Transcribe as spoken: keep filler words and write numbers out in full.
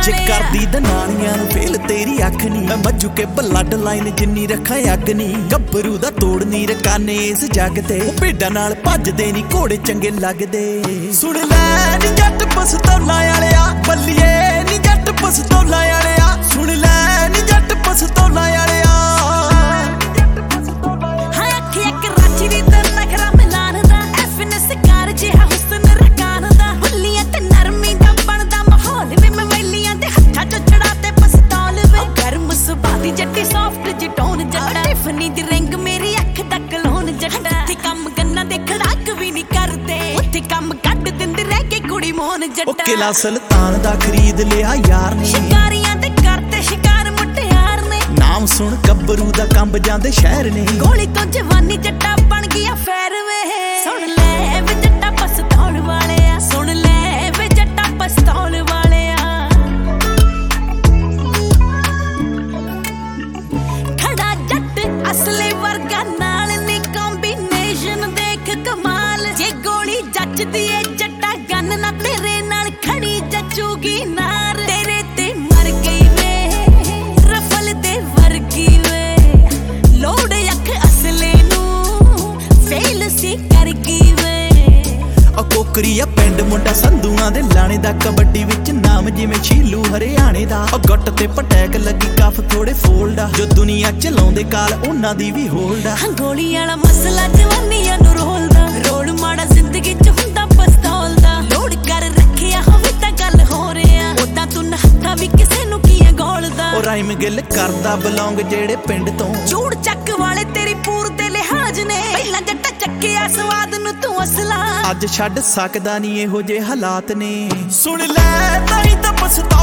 ਜੇ ਕਰਦੀ ਦਨਾਲੀਆਂ ਨੂੰ ਫੇਲ ਤੇਰੀ ਅੱਖ ਨੀ ਮੈਂ ਮੱਜੂ ਕੇ ਬਲੱਡ ਲਾਈਨ ਜਿੰਨੀ ਰੱਖਾਂ ਅੱਗ ਨੀ ਗੱਭਰੂ ਦਾ ਤੋੜ ਨੀ ਰਕਾਨੇ ਇਸ ਜੱਗ ਤੇ ਭੇਡਾਂ ਨਾਲ ਭੱਜਦੇ ਨੀ ਘੋੜੇ ਚੰਗੇ ਲੱਗਦੇ ਸੁਣ ਲੈ ਨੀ ਜੱਟ ਪਸਤੌਲਾਂ ਵਾਲਿਆ ਬੱਲੀਏ ਨੀ ਜੱਟ ਪਸਤੌਲਾਂ ਵਾਲਿਆ ਸੁਣ ਲੈ ਨੀ ਜੱਟ ਪਸਤੌਲਾਂ ਵਾਲਿਆ ਹਾਂ ਅੱਖ ਇੱਕ ਰਾਚੀ ਦੀ ਤੇ ਨਖਰਾ ਮਿਲਾਨ ਦਾ ਐਫਨੈਸ ਕਾਰ ਜਿਹਾ ਹੁਸਨ ਰਕਾਨ ਦਾ ਹੁੱਲੀਆਂ ਤੇ ਨਰਮੀ ਦਾ ਬਣਦਾ ਮਾਹੌਲ ਵੇ ਮੈਂ ਵੈਲੀਆਂ ਦੇ ਹੱਥਾਂ ਚ ਚੜਾ ਤੇ ਪਸਤੌਲ ਵੇ ਗਰਮ ਸੁਭਾਅ ਜੱਟੀ ਸੌਫਟ ਜਟੋਨ ਜੱਟਾ ਟਿਫਨੀ ਦੀ ਰਿੰਗ ਮੇਰੀ ਅੱਖ ਦਾ ਕਲੋਨ ਜੱਟਾ ਤੇ ਕੰਮ ਗੰਨਾ ਦੇ ਖੜਾਕ ਵੀ ਨਹੀਂ ਕਰਦੇ ਉੱਥੇ ਕੰਮ ਕੱਢ ਦਿੰਦੇ ਰਹਿ ਕੇ ਕੁੜੀ ਮੋਹਨ ਜੱਟਾ ਉਹ ਕਿਲਾ ਸੁਲਤਾਨ ਦਾ ਖਰੀਦ ਲਿਆ ਯਾਰ ਨੇ ਸ਼ਿਕਾਰੀਆਂ ਦੇ ਕਰਤੇ ਸ਼ਿਕਾਰ ਮੁਟਿਆਰ ਨੇ ਨਾਮ ਸੁਣ ਗੱਭਰੂ ਦਾ ਕੰਬ ਜਾਂਦੇ ਸ਼ਹਿਰ ਨੇ ਗੋਲੀ ਤੋਂ ਜਵਾਨੀ ਜੱਟਾ ਬਣ ਗਿਆ ਫੈਰ ਵੇ ਸੁਣ ਲੈ ਵੇ ਜੱਟਾ ਪਸਤੌਲ ਵਾਲਿਆ ਸੁਣ ਲੈ ਵੇ ਜੱਟਾ ਪਸਤੌਲ ਵਾਲਿਆ ਖੜਾ ਜੱਟ ਅਸਲੇ ਵਰਗਾ ਨਾਲ ਨੀ ਕੰਬੀਨੇਸ਼ਨ ਦੇਖ ਕਮਾਲ ਜੇ ਗੋਲੀ ਜੱਜਦੀ ਏ ਜੱਟਾ ਗੰਨ ਨਾ ਤੇਰੇ ਨਾਲ ਖੜੀ ਜੱਜੂਗੀ ਨਾਰ ਤੇਰੇ ਤੇ ਮਰ ਗਈ ਵੇ ਰਫਲ ਦੇ ਵਰਗੀ ਵੇ ਲੋੜ ਅੱਖ ਅਸਲੇ ਨੂੰ ਫੇਲ ਸੀ ਕਰ ਗਈ ਵੇ ਆ ਕੋਕਰੀਆ ਪਿੰਡ ਮੁੰਡਾ ਸੰਧੂਆਂ ਦੇ ਲਾਣੇ ਦਾ ਕਬੱਡੀ ਵਿੱਚ ਨਾਮ ਜਿਵੇਂ ਛੀਲੂ ਹਰਿਆਣੇ ਦਾ ਉਹ ਗੱਟ ਤੇ ਪਟੈਕ ਲੱਗੀ ਕੱਫ ਥੋੜੇ ਫੋਲਡ ਆ ਜੋ ਦੁਨੀਆ ਚਲਾਉਂਦੇ ਕਾਲ ਉਹਨਾਂ ਦੀ ਵੀ ਹੋਲਡ ਆ ਗੋਲੀ ਵਾਲਾ ਮਸਲਾ ਜਵਾਨੀਆਂ ਨੂੰ ਰੋਲਦਾ ਰੋਲ ਮਾੜਾ ਜ਼ਿੰਦਗੀ ਚ ਹੁੰਦਾ ਪਸਤੌਲ ਦਾ ਲੋੜ ਕਰ ਰੱਖਿਆ ਹੋਵੇ ਤਾਂ ਗੱਲ ਹੋ ਰਿਹਾ ਉਦਾਂ ਤੂੰ ਹੱਥਾਂ ਵੀ ਕਿਸੇ ਨੂੰ ਕੀ ਗੋਲਦਾ ਉਹ ਰਾਈਮ ਗਿੱਲ ਕਰਦਾ ਬਲੌਂਗ ਜਿਹੜੇ ਪਿੰਡ ਤੋਂ ਝੂੜ ਚੱਕ ਵਾਲੇ ਤੇਰੀ ਪੂਰ ਤੇ ਲਿਹਾਜ਼ ਨੇ ਪਹਿਲਾਂ ਜੱਟਾ ਚੱਕਿਆ ਸਵਾਦ ਨੂੰ ਤੂੰ ਅਸਲਾ ਅੱਜ ਛੱਡ ਸਕਦਾ ਨਹੀਂ ਇਹੋ ਜਿਹੇ ਹਾਲਾਤ ਨੇ ਸੁਣ ਲੈ ਤਾਈ ਤਾਂ ਪਸਤਾ